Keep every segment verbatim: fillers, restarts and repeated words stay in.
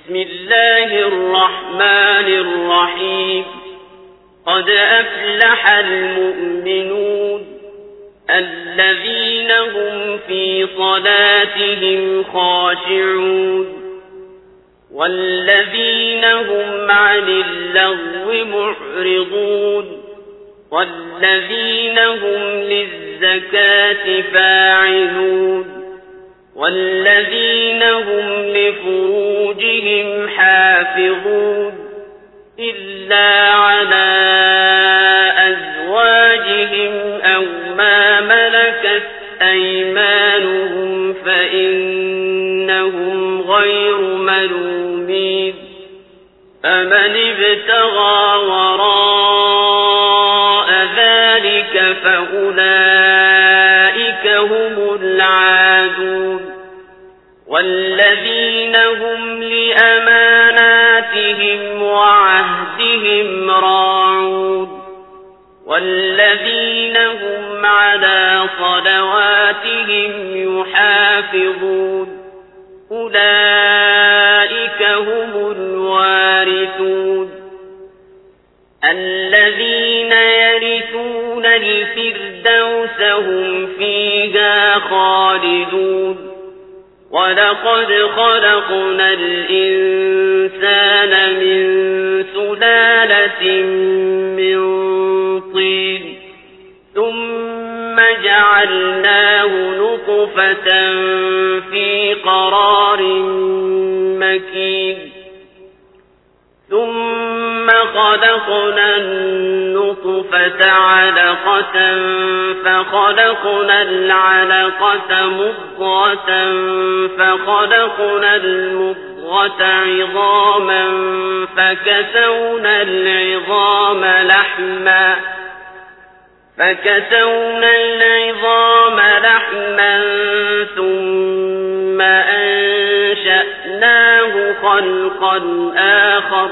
بسم الله الرحمن الرحيم قد أفلح المؤمنون الذين هم في صلاتهم خاشعون والذين هم عن اللغو معرضون والذين هم للزكاة فاعلون والذين هم لفروجهم حافظون إلا على أزواجهم أو ما ملكت أيمانهم فإنهم غير ملومين فمن ابتغى وراء ذلك فأولئك هم العادون والذين هم لأماناتهم وعهدهم راعون والذين هم على صلواتهم يحافظون أولئك هم الوارثون الذين يرثون الفردوس هم فيها خالدون ولقد خلقنا الإنسان من سلالة من طين ثم جعلناه نطفة في قرار مكين ثم خلقنا النطفة علقة فخلقنا العلقة مضغة فخلقنا المضغة عظاما فكسونا العظام لحما فكسونا العظام لحما ثم أنشأناه خلقا آخر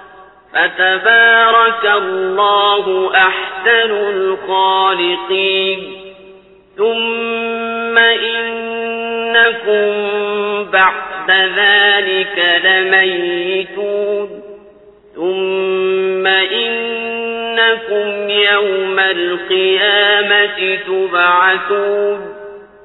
فتبارك الله أحسن الخالقين ثم إنكم بعد ذلك لميتون ثم إنكم يوم القيامة تبعثون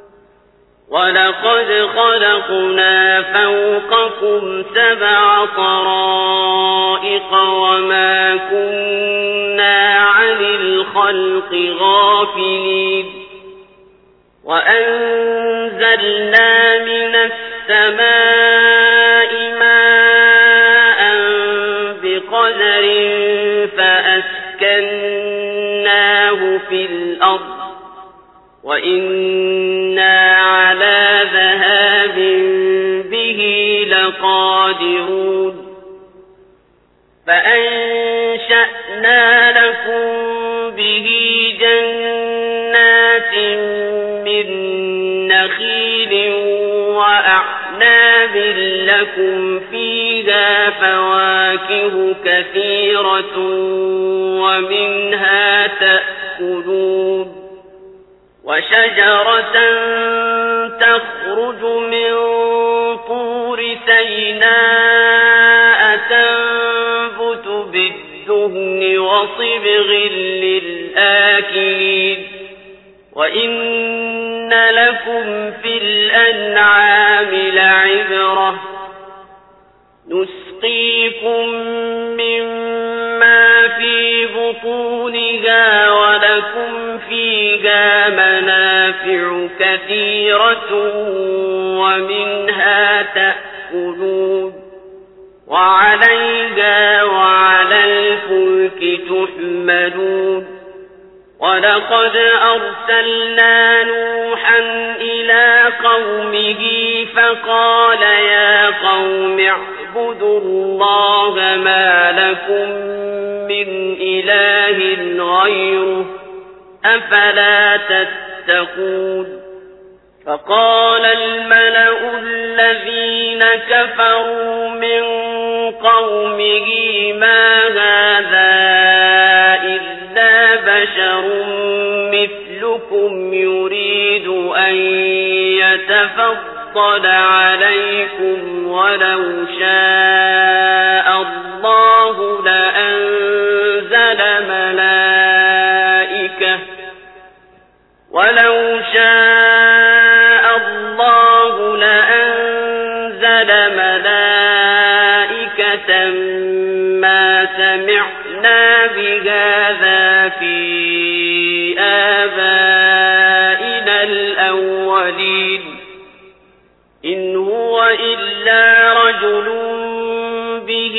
ولقد خلقنا فوقكم سبع طرائق وما كنا عن الخلق غافلين وأنزلنا من السماء ماء بقدر فأسكناه في الأرض وإنا على ذهاب به لقادرون فأنشأنا لكم به جنات من نخيل وأعناب لكم فيها فواكه كثيرة ومنها تأكلون وشجرة تخرج من طور سيناء تنبت بالدهن وصبغ للآكلين وإن لكم في الأنعام لعبرة نسقيكم مما في بطونها ولكم فيها منافع كثيرة ومنها تأكلون وعليها وعلى الفلك تحملون ولقد أرسلنا نوحا إلى قومه فقال يا قوم اعبدوا الله ما لكم من إله غيره أفلا تتقون فقال الملأ الذين كفروا من قومه ما هذا إلا بشر مثلكم يريد أن يتفضل عليكم ولو شاء ولو شاء الله لأنزل ملائكة ما سمعنا بهذا في آبائنا الأولين إن هو إلا رجل به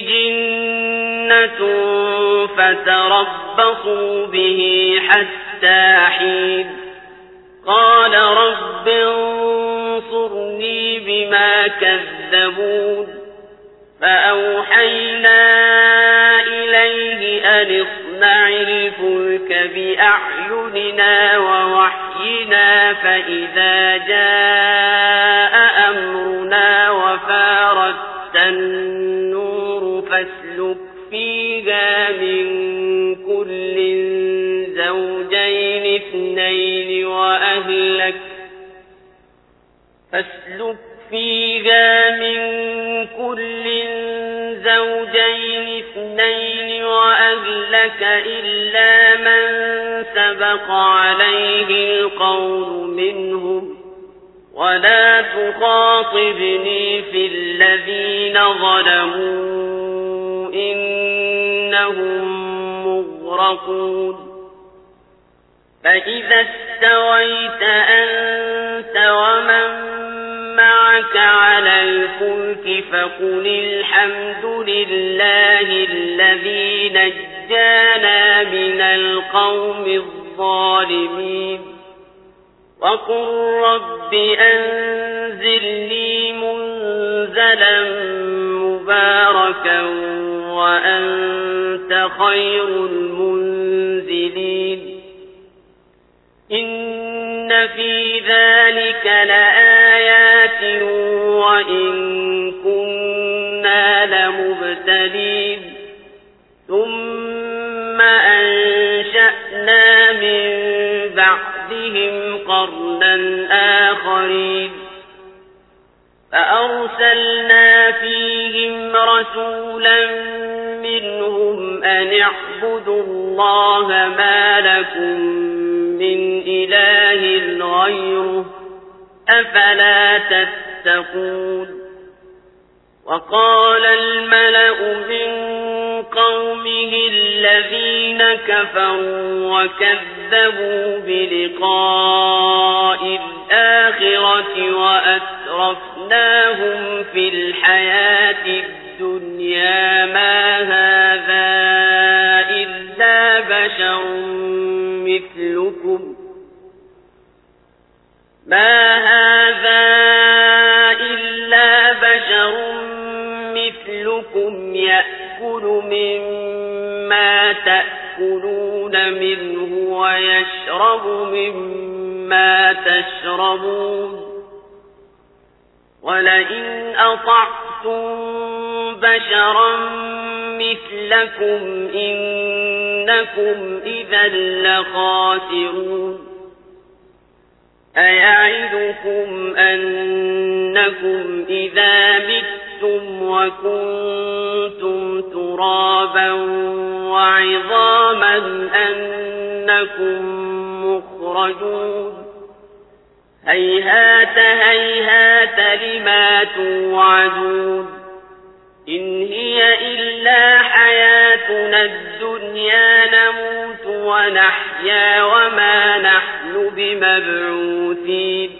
جنة فتربصوا به حتى حين قال رب انصرني بما كذبون فأوحينا إليه أن اصنع الفلك بأعيننا ووحينا فإذا جاء أمرنا وفارت النور فاسلك فيها من كل زوجين اثنين وأهلك فاسلك فيها من كل زوجين اثنين وأهلك إلا من سبق عليه القول منهم ولا تخاطبني في الذين ظلموا إنهم مغرقون فإذا استويت أنت ومن معك على الفلك فقل الحمد لله الذي نجانا من القوم الظالمين وقل رب أنزلني منزلا مباركا وأنت خير المنزلين إن في ذلك لآيات وإن كنا لمبتلين ثم أنشأنا من بعدهم قرنا آخرين فأرسلنا فيهم رسولا منهم أن اعبدوا الله ما لكم من إله غيره أفلا تتقون وقال الملأ من قومه الذين كفروا وكذبوا بلقاء الآخرة وأترفناهم في الحياة الدنيا ما هذا إلا بشر مثلكم ما هذا إلا بشر مثلكم يأكل مما تأكلون منه ويشرب مما تشربون ولئن أطعتم بشرا مثلكم إنكم إذا لخاسرون أيعدكم أنكم إذا متم وكنتم ترابا وعظاما أنكم مخرجون هيهات هيهات لما توعدون إن هي إلا حياتنا الدنيا نموت ونحيا وما نحن بمبعوثين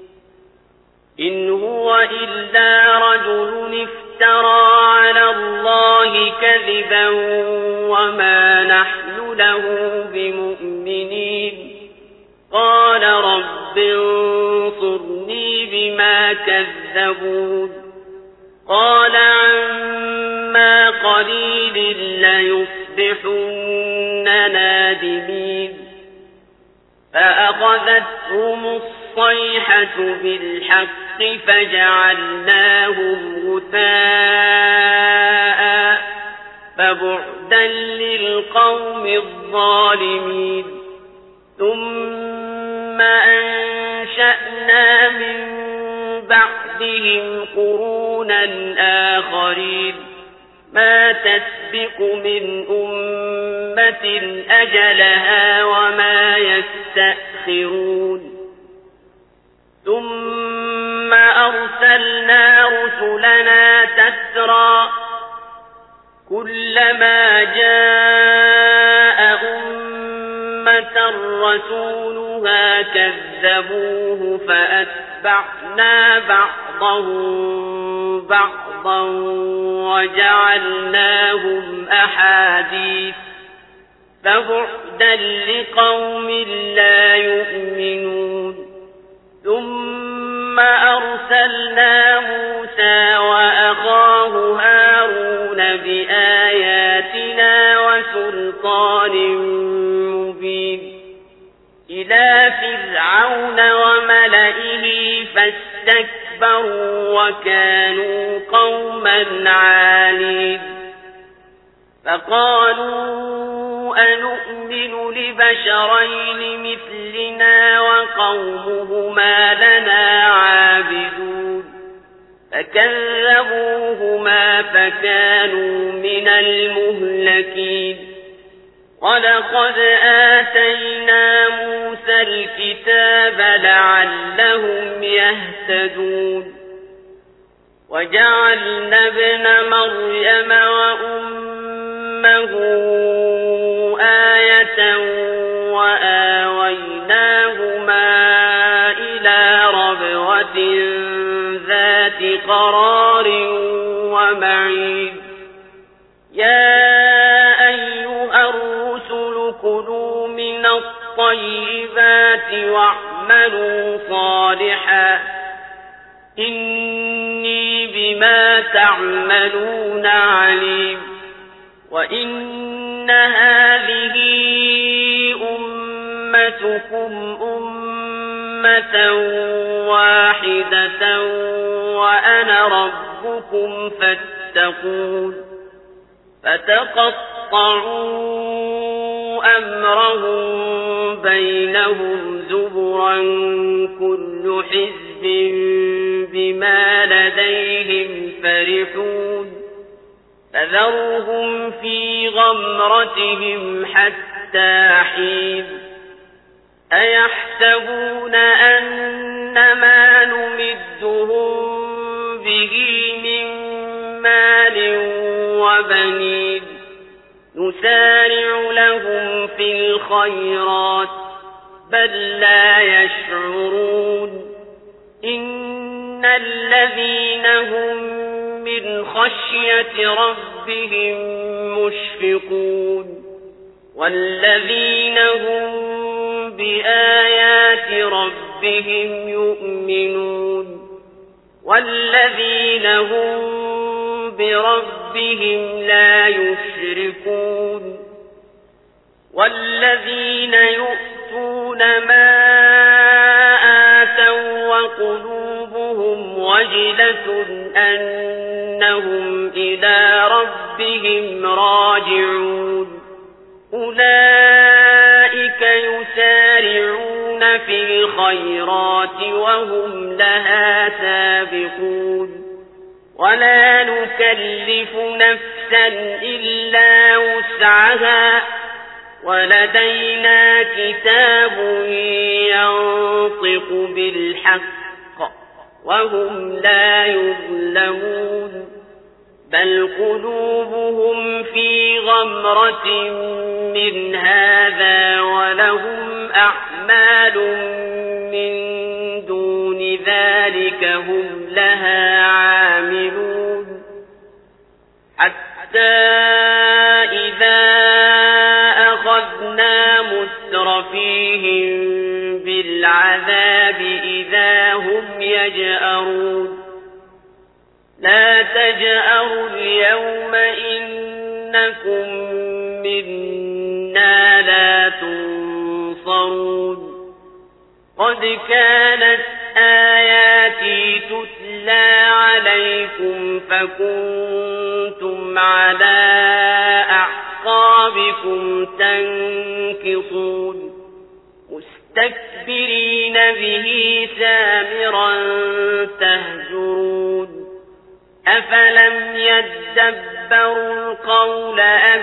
إن هو إلا رجل افترى على الله كذبا وما نحن له بمؤمنين قال رب انصرني بما كذبون قال عما قليل ليصبحن نادمين فأخذتهم الصيحة بالحق فجعلناهم غثاء فبعدا للقوم الظالمين ثم أنشأنا من بعدهم قرونا آخرين ما تسبق من أمة أجلها وما يستأخرون ثم أرسلنا رسلنا تترى كلما جاء أمة رسولها كذبوه فأتبعنا بعضهم بعضا وجعلناهم أحاديث فبعدا لقوم لا يؤمنون ثم أرسلنا موسى وأخاه هارون بآياتنا وسلطان مبين إلى فرعون وملئه فاستكبروا وكانوا قوما عالين فقالوا أنؤمن لبشرين مثلنا وقومهما لنا عابدون فكذبوهما فكانوا من المهلكين ولقد آتينا موسى الكتاب لعلهم يهتدون وجعلنا ابن مريم وأمه آية وآويناهما إلى ربوة ذات قرار ومعين يا أيها الرسل كلوا من الطيبات واعملوا صالحا إني بما تعملون عليم وإن هذه أمتكم أمة واحدة وأنا ربكم فاتقون فتقطعوا أمرهم بينهم زبرا كل حزب بما لديهم فرحون فذرهم في غمرتهم حتى حين أيحسبون أن ما نمدهم به من مال وبنين نسارع لهم في الخيرات بل لا يشعرون إن الذين هم من خشية ربهم مشفقون والذين هم بآيات ربهم يؤمنون والذين هم بربهم لا يشركون والذين يؤتون ما آتوا وقلوبهم وجلة أنهم إلى ربهم راجعون أولئك يسارعون في الخيرات وهم لها سابقون ولا نكلف نفسا إلا وسعها ولدينا كتاب ينطق بالحق وهم لا يظلمون بل قلوبهم في غمرة من هذا ولهم أعمال من دون ذلك هم لها عاملون حتى إذا أخذنا مترفيهم بالعذاب إذا هم يجأرون لا تجأروا اليوم إنكم منا لا تنصرون قد كانت آياتي تتلى عليكم فكنتم على أعقابكم تنكصون مستكبرين به سامرا تهجرون أفلم يد يدبروا القول أم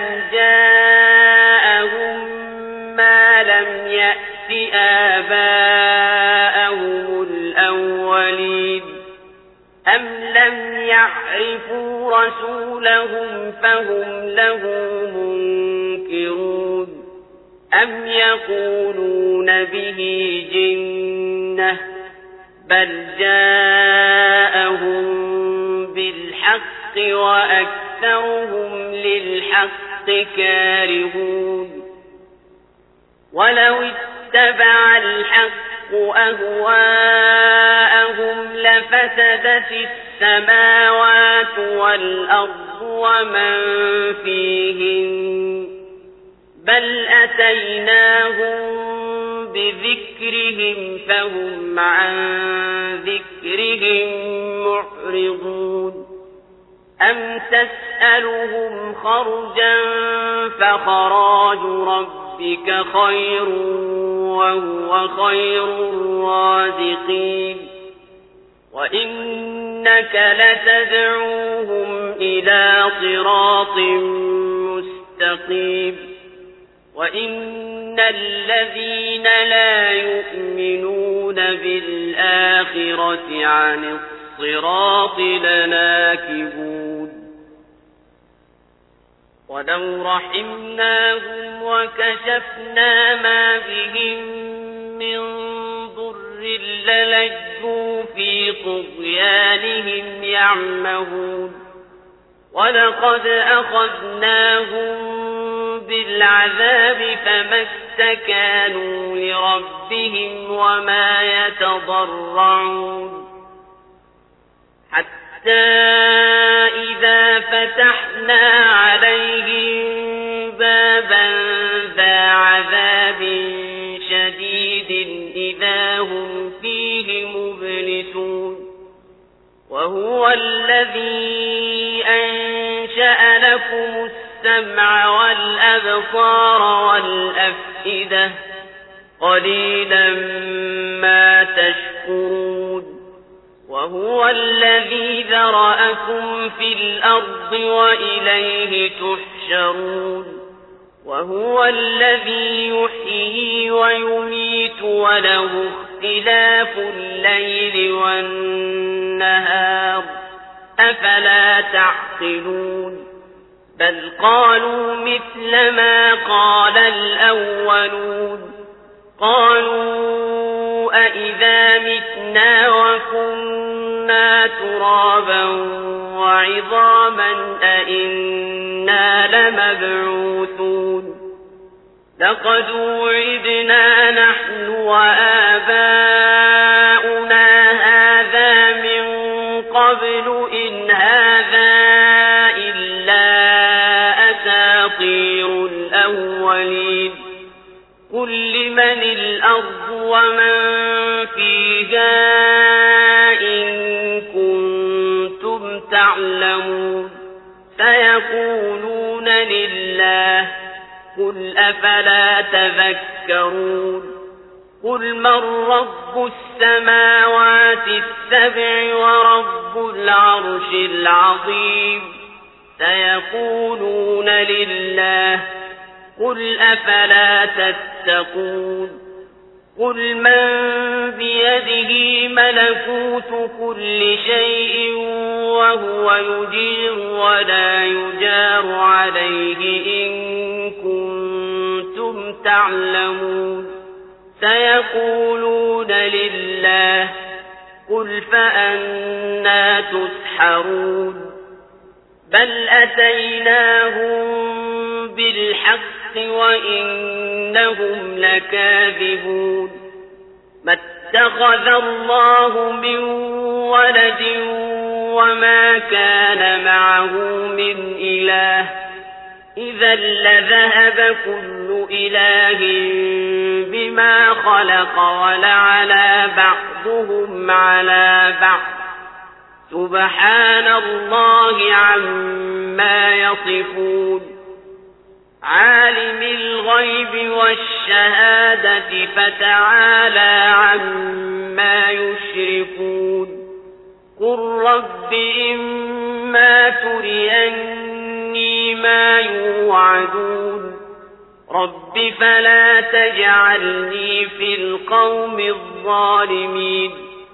جاءهم ما لم يأت آباءهم الأولين أم لم يعرفوا رسولهم فهم له منكرون أم يقولون به جنة بل جاءهم بالحق وأكثرهم للحق كارهون ولو اتبع الحق أهواءهم لفسدت السماوات والأرض ومن فيهن بل أتيناهم بذكرهم فهم عن ذكرهم معرضون أم تسألهم خرجا فخراج ربك خير وهو خير الرازقين وإنك لتدعوهم إلى صراط مستقيم وإن الذين لا يؤمنون بالآخرة عن الصراط لناكبون ولو رحمناهم وكشفنا ما بهم من ضر للجوا في طغيانهم يعمهون ولقد أخذناهم بالعذاب فما استكانوا لربهم وما يتضرعون حتى إذا فتحنا عليهم بابا ذا عذاب شديد إذا هم فيه مبلسون وهو الذي أنشأ لكم السمع والأبصار والأفئدة قليلا ما تشكرون وهو الذي ذرأكم في الأرض وإليه تحشرون وهو الذي يحيي ويميت وله اختلاف الليل والنهار أفلا تعقلون بل قالوا مثل ما قال الأولون قالوا أئذا متنا وكنا ترابا وعظاما أئنا لمبعوثون لقد وعدنا نحن وآباؤنا هذا من قبل إن هذا إلا أساطير الأولين قل لمن الأرض ومن فيها إن كنتم تعلمون سيقولون لله قل أفلا تذكرون قل من رب السماوات السبع ورب العرش العظيم سيقولون لله قل أفلا تتقون قل من بيده ملكوت كل شيء وهو يجير ولا يجار عليه إن كنتم تعلمون سيقولون لله قل فأنى تسحرون بل أتيناهم بالحق وإنهم لكاذبون ما اتخذ الله من ولد وما كان معه من إله إذا لذهب كل إله بما خلق ولعلى بعضهم على بعض سبحان الله عما يصفون عالم الغيب والشهادة فتعالى عما يشركون قل رب إما تريني ما يوعدون رب فلا تجعلني في القوم الظالمين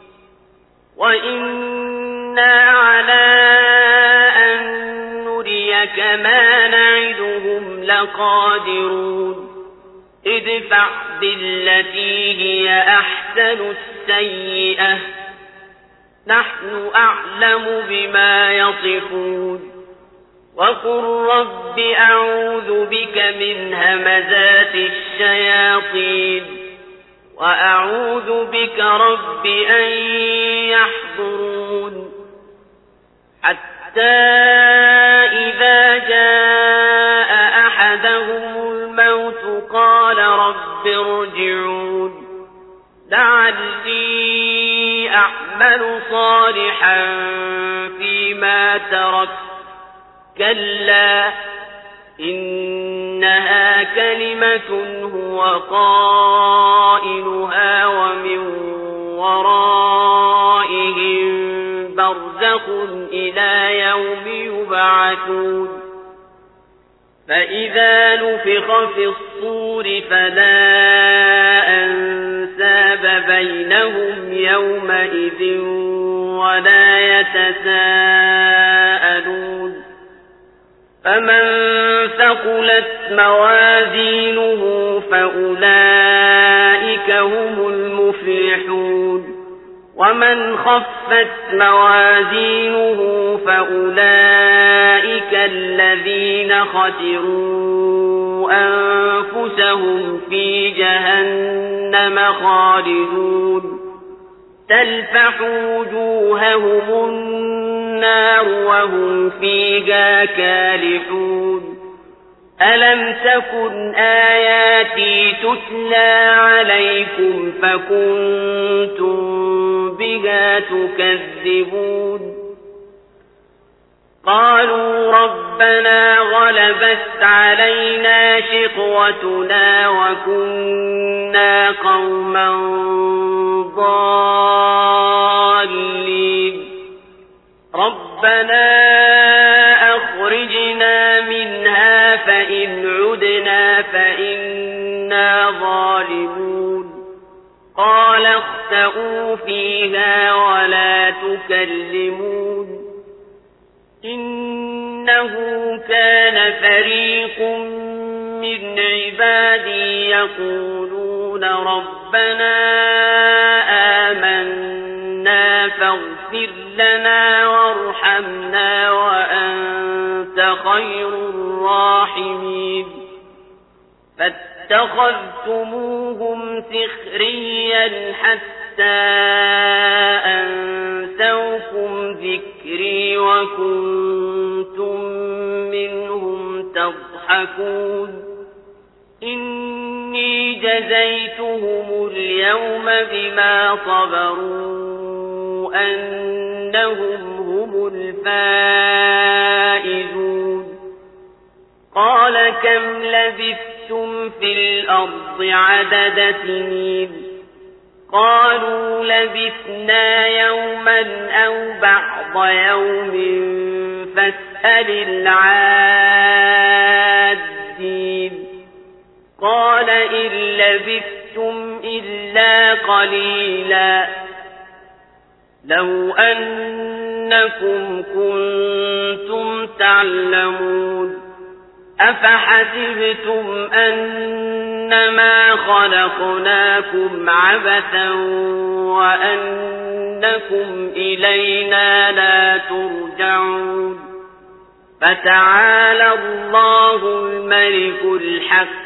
وإنا على أن نريك ما نعدهم لقادرون ادفع بالتي هي أحسن السيئة نحن أعلم بما يصفون وقل رب أعوذ بك من همزات الشياطين وأعوذ بك رب أن يحضرون حتى إذا جاء أحدهم الموت قال رب ارجعون لعلي أعمل صالحا فيما تركت كلا إنها كلمة هو قائلها ومن ورائهم برزخ إلى يوم يبعثون فإذا نفخ في الصور فلا أنساب بينهم يومئذ ولا يتساءلون فمن ثقلت موازينه فأولئك هم المفلحون ومن خفت موازينه فأولئك الذين خسروا أنفسهم في جهنم خالدون تلفح وجوههم النار وهم فيها كالحون ألم تكن آياتي تتلى عليكم فكنتم بها تكذبون قالوا ربنا غلبت علينا شقوتنا وكنا قوما ضالين ربنا أخرجنا منها فإن عدنا فإنا ظالمون قال اخسئوا فيها ولا تكلمون إنه كان فريق من عبادي يقولون ربنا آمنا فاغفر لنا وارحمنا وأنت خير الراحمين فاتخذتموهم سخريا حتى أنسوكم ذكري وكنتم منهم تضحكون إني جزيتهم اليوم بما صبروا أنهم هم الفائزون قال كم لبثتم في الأرض عدد سنين قالوا لبثنا يوما أو بعض يوم فاسأل العادين قال إن لبثتم إلا قليلا لو أنكم كنتم تعلمون أفحسبتم أنما خلقناكم عبثا وأنكم إلينا لا ترجعون فتعالى الله الملك الحق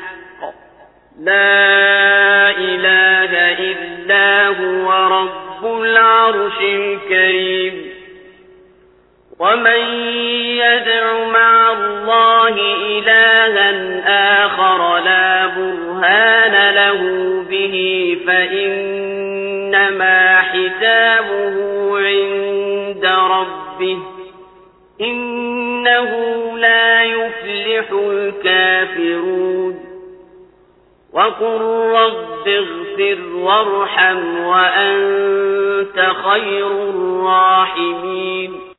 لا إله إلا هو رب العرش الكريم ومن يدع مع الله إلها آخر لا برهان له به فإنما حسابه عند ربه إنه لا يفلح الكافرون وقل رب اغفر وارحم وأنت خير الراحمين